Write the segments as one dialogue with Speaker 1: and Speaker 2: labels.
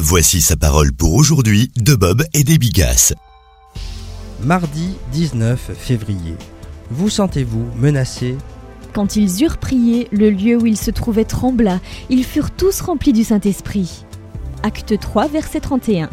Speaker 1: Voici sa parole pour aujourd'hui de Bob et des Bigasses.
Speaker 2: Mardi 19 février. Vous sentez-vous menacé ?
Speaker 3: Quand ils eurent prié, le lieu où ils se trouvaient trembla. Ils furent tous remplis du Saint-Esprit. Acte 3, verset 31.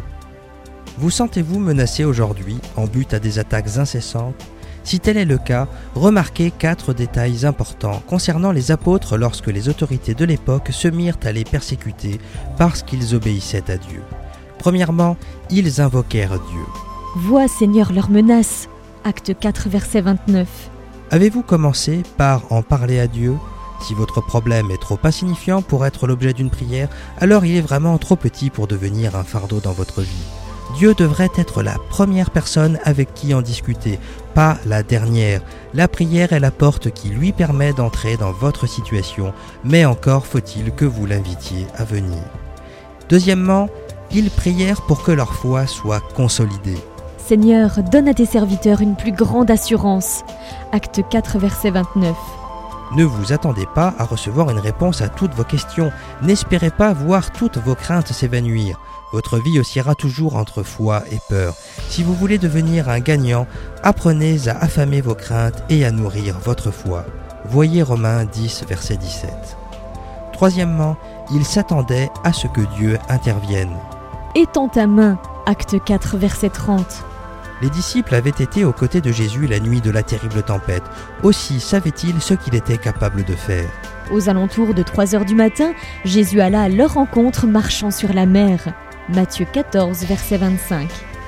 Speaker 2: Vous sentez-vous menacé aujourd'hui en but à des attaques incessantes ? Si tel est le cas, remarquez 4 détails importants concernant les apôtres lorsque les autorités de l'époque se mirent à les persécuter parce qu'ils obéissaient à Dieu. Premièrement, ils invoquèrent Dieu.
Speaker 3: Vois, Seigneur, leurs menaces. Acte 4, verset 29.
Speaker 2: Avez-vous commencé par en parler à Dieu ? Si votre problème est trop insignifiant pour être l'objet d'une prière, alors il est vraiment trop petit pour devenir un fardeau dans votre vie. Dieu devrait être la première personne avec qui en discuter, pas la dernière. La prière est la porte qui lui permet d'entrer dans votre situation, mais encore faut-il que vous l'invitiez à venir. Deuxièmement, ils prièrent pour que leur foi soit consolidée.
Speaker 3: Seigneur, donne à tes serviteurs une plus grande assurance. Acte 4, verset 29.
Speaker 2: Ne vous attendez pas à recevoir une réponse à toutes vos questions. N'espérez pas voir toutes vos craintes s'évanouir. Votre vie oscillera toujours entre foi et peur. Si vous voulez devenir un gagnant, apprenez à affamer vos craintes et à nourrir votre foi. Voyez Romains 10, verset 17. Troisièmement, ils s'attendaient à ce que Dieu intervienne.
Speaker 3: Étends ta main. Acte 4, verset 30.
Speaker 2: Les disciples avaient été aux côtés de Jésus la nuit de la terrible tempête. Aussi savaient-ils ce qu'il était capable de faire.
Speaker 3: Aux alentours de 3 heures du matin, Jésus alla à leur rencontre marchant sur la mer. Matthieu 14, verset 25.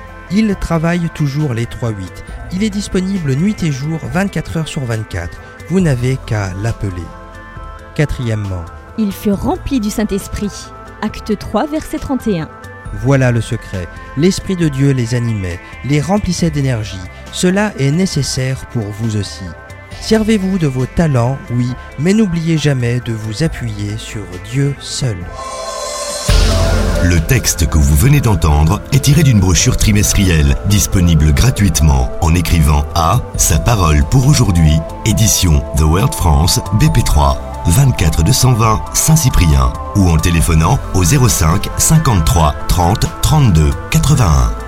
Speaker 2: Il travaille toujours les 3-8. Il est disponible nuit et jour, 24 heures sur 24. Vous n'avez qu'à l'appeler. Quatrièmement,
Speaker 3: Ils furent remplis du Saint-Esprit. Acte 3, verset 31.
Speaker 2: voilà le secret. L'Esprit de Dieu les animait, les remplissait d'énergie. Cela est nécessaire pour vous aussi. Servez-vous de vos talents, oui, mais n'oubliez jamais de vous appuyer sur Dieu seul.
Speaker 1: Le texte que vous venez d'entendre est tiré d'une brochure trimestrielle disponible gratuitement en écrivant à Sa parole pour aujourd'hui, édition The World France, BP3, 24 220 Saint-Cyprien ou en téléphonant au 05 53 30 32 81.